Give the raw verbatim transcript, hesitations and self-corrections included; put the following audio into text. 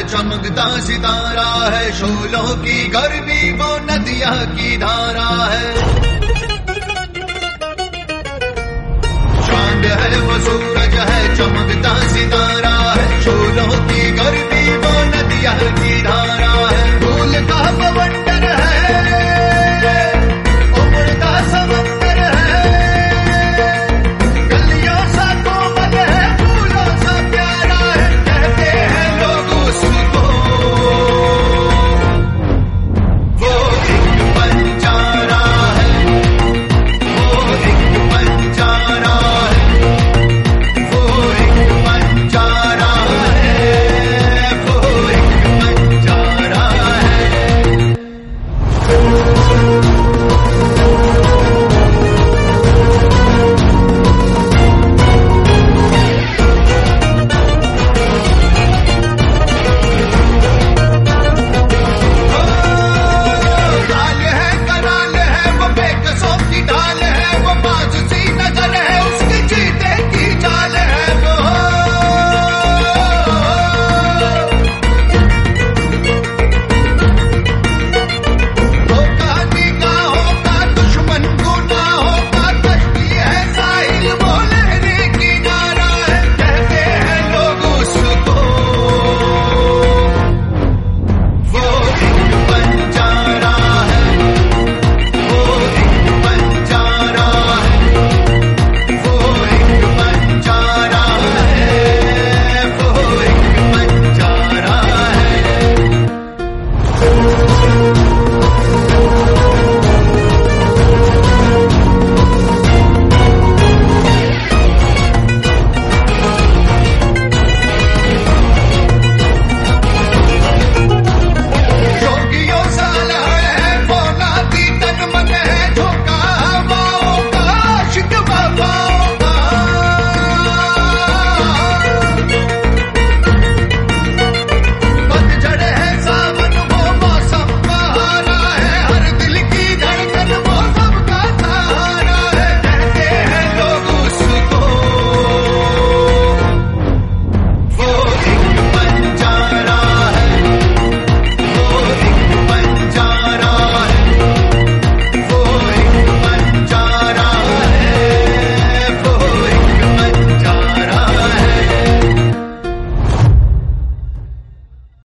चमकता सितारा है, शोलों की गर्मी वो नदिया की धारा है। चांद है वो सूरज है, चमकता सितारा है, शोलों की गर्मी वो नदिया की धारा है। फूल का बवंडर है, उमड़ता समंदर है, गलियों सा कोमल है, फूलों सा प्यारा है, कहते हैं लोग उसको वो एक बंजारा है, वो एक बंजारा है, वो एक बंजारा है, वो एक बंजारा है। लाल है कराल है, वो बेकसों की ढाल है, वो बाज सी नजर है, उसकी चीते की चाल है वो। होगा निगाहों का दुश्मन गुनाहों का, कश्ती है साहिल वो लहरे किनारा है, कहते हैं लोग उसको वो एक बंजारा